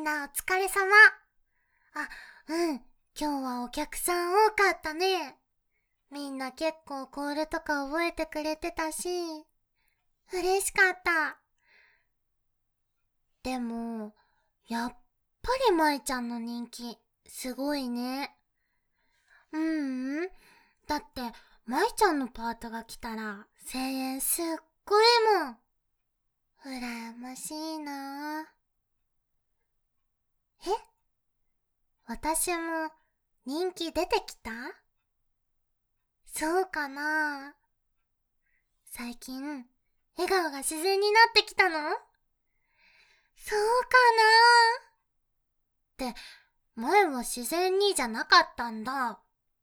んなお疲れ様。今日はお客さん多かったね。みんな結構コールとか覚えてくれてたし、嬉しかった。でも、やっぱり舞ちゃんの人気、すごいね。だって、舞ちゃんのパートが来たら、声援すっごいもん。羨ましいなぁ。私も人気出てきた？そうかな？最近、笑顔が自然になってきたの？そうかな？って、前は自然にじゃなかったんだ。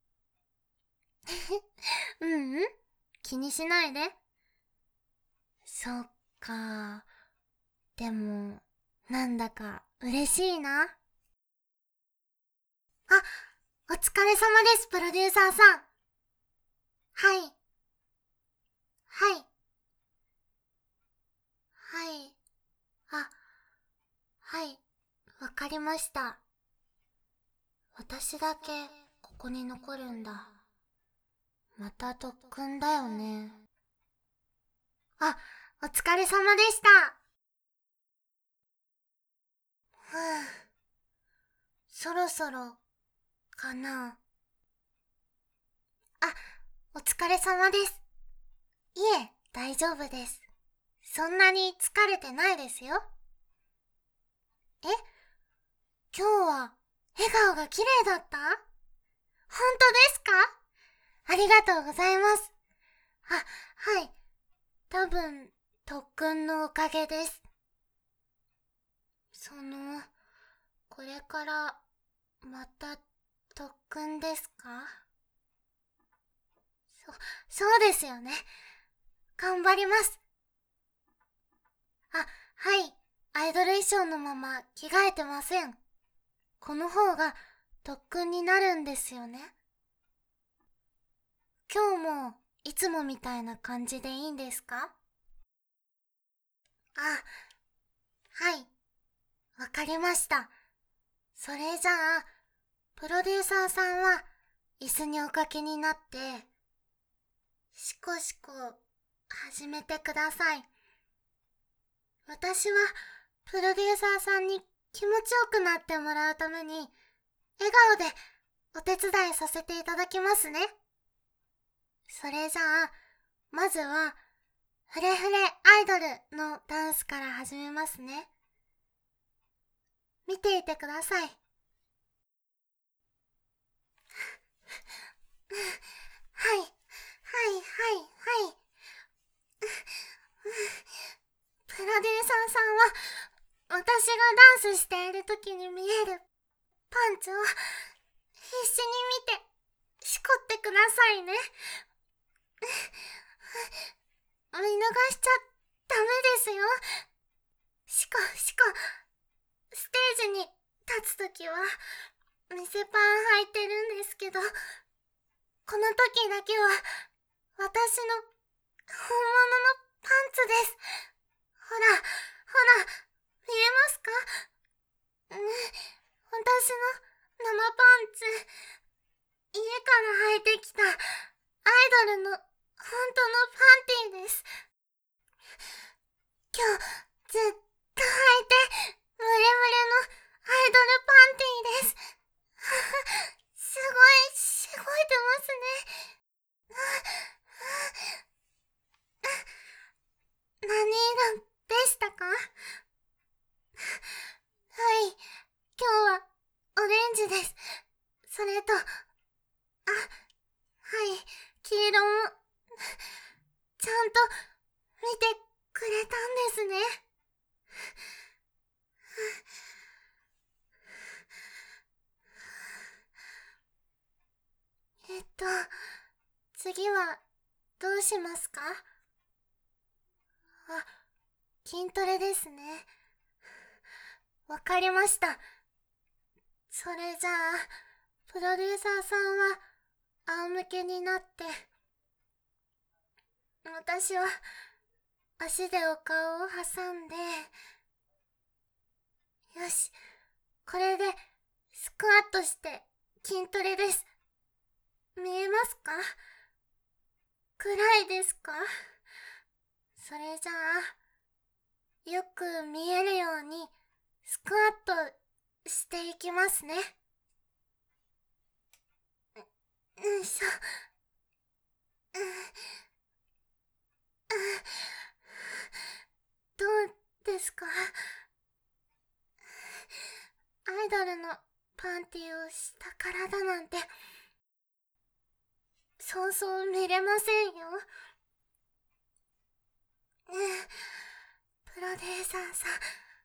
気にしないで。そっか。でも、なんだか嬉しいな。お疲れ様です、プロデューサーさん。はい。はい。はい。はい。わかりました。私だけ、ここに残るんだ。また特訓だよね。お疲れ様でした。そろそろ、かな。お疲れ様です。いえ、大丈夫です。そんなに疲れてないですよ。今日は、笑顔が綺麗だった？本当ですか？ありがとうございます。はい。多分、特訓のおかげです。これから、また、特訓ですか？そうですよね。頑張ります。はい。アイドル衣装のまま着替えてません。この方が特訓になるんですよね。今日もいつもみたいな感じでいいんですか？はい。わかりました。それじゃあ、プロデューサーさんは椅子におかけになって、しこしこ始めてください。私はプロデューサーさんに気持ちよくなってもらうために、笑顔でお手伝いさせていただきますね。それじゃあ、まずは、フレフレアイドルのダンスから始めますね。見ていてください。はい、はい、はい、はい。プロデューサーさんは、私がダンスしている時に見えるパンツを必死に見て、しこってくださいね。見逃しちゃダメですよ。しこ。ステージに立つときは、店パン履いてるんですけど、この時だけは、私の本物のパンツです。ほら、見えますか？私の生パンツ、家から履いてきたアイドルの本当のパンティーです。今日、ずっと履いて、ムレムレのアイドルパンティーです。すごい、しごいてますね。何色でしたか？はい、今日はオレンジです。それと、はい、黄色も、ちゃんと見てくれたんですね。次はどうしますか？筋トレですね。わかりました。それじゃあ、プロデューサーさんは仰向けになって、私は足でお顔を挟んで、よし、 これでスクワットして筋トレです。見えますか？暗いですか？それじゃあ、よく見えるようにスクワットしていきますね。よいしょ。どうですか？アイドルのパンティをした体なんてそうそう見れませんよ。ねえ、プロデューサーさん、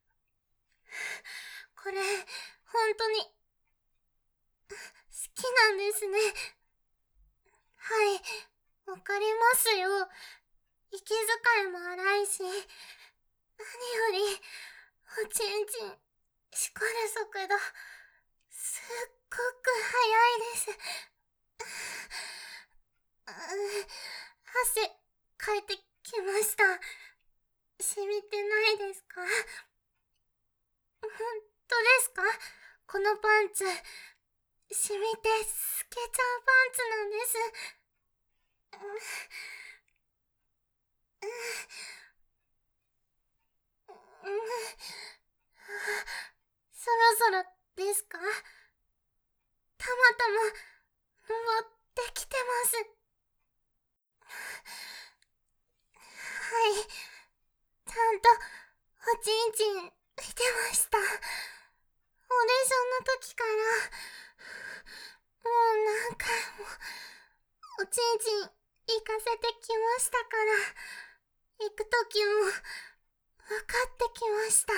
これ本当に好きなんですね。はい、わかりますよ。息遣いも荒いし、何よりおちんちんしこる速度すっごく速いです。汗かいてきました。染みてないですか？本当ですか？このパンツ染みて透けちゃうパンツなんです。そろそろですか？たまたま登ってきてます。はい、ちゃんとおちんちん見てました。オーディションの時からもう何回もおちんちん行かせてきましたから、行く時も分かってきました。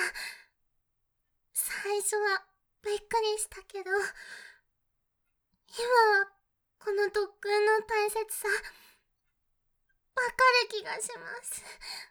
最初はびっくりしたけど、今はこの特訓の大切さ分かる気がします。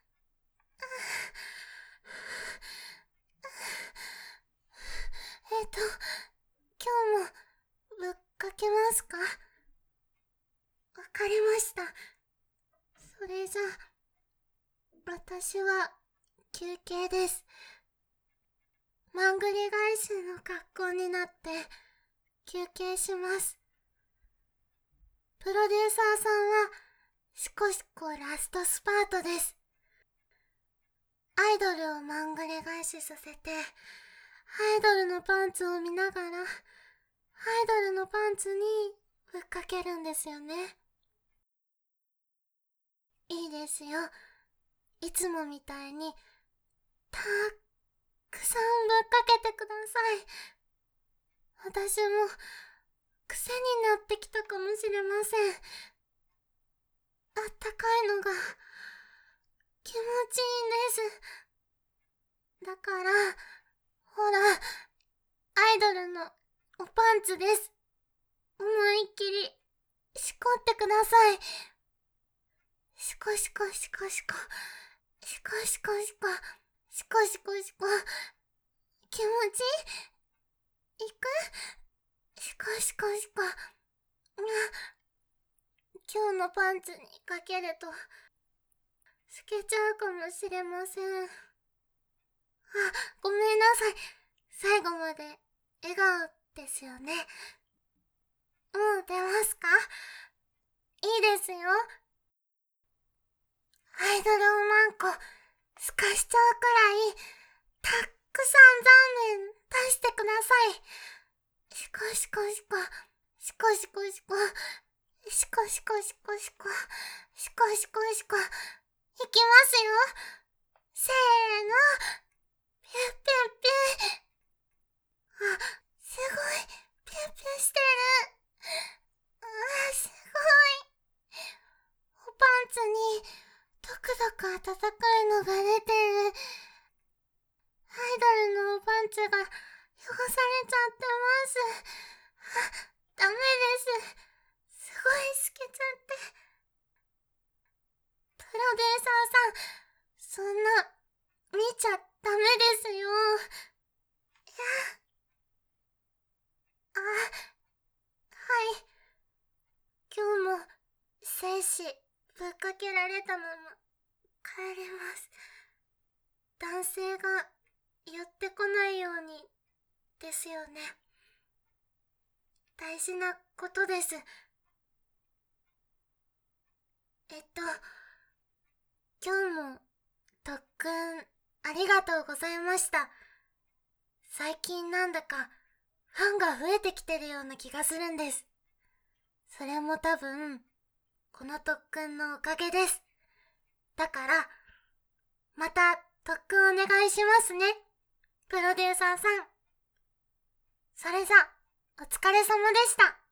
今日もぶっかけますか？わかりました。それじゃあ、私は休憩です。まんぐり返しの格好になって休憩します。プロデューサーさんはしこしこラストスパートです。アイドルをまんぐり返しさせて、アイドルのパンツを見ながら、アイドルのパンツにぶっかけるんですよね。いいですよ。いつもみたいにたくさんぶっかけてください。私も癖になってきたかもしれません。あったかいのが気持ちいいんです。だから、ほら、アイドルのおパンツです。思いっきりしこってください。しこしこしこしこ、しこしこしこ、しこしこしこ、気持ちいく？しこしこしこ。今日のパンツにかけると透けちゃうかもしれません。ごめんなさい。最後まで笑顔ですよね。もう出ますか？いいですよ。アイドルおまんこすかしちゃうくらいたくさん残念出してください。しこしこしこ、しこしこしこ、しこしこしこしこ、しこしこしこ、いきますよ。せーの、ピュッピュッピュッ。すごいピュッピュしてる。すごい。おパンツにドクドク暖かいのが出てる。アイドルのおパンツが汚されちゃってます。ダメです。すごい透けちゃって。プロデューサーさん、そんな見ちゃダメですよ。はい。今日も精子ぶっかけられたまま帰れます。男性が寄ってこないようにですよね。大事なことです。今日も特訓ありがとうございました。最近なんだかファンが増えてきてるような気がするんです。それも多分この特訓のおかげです。だからまた特訓お願いしますね、プロデューサーさん。それじゃお疲れ様でした。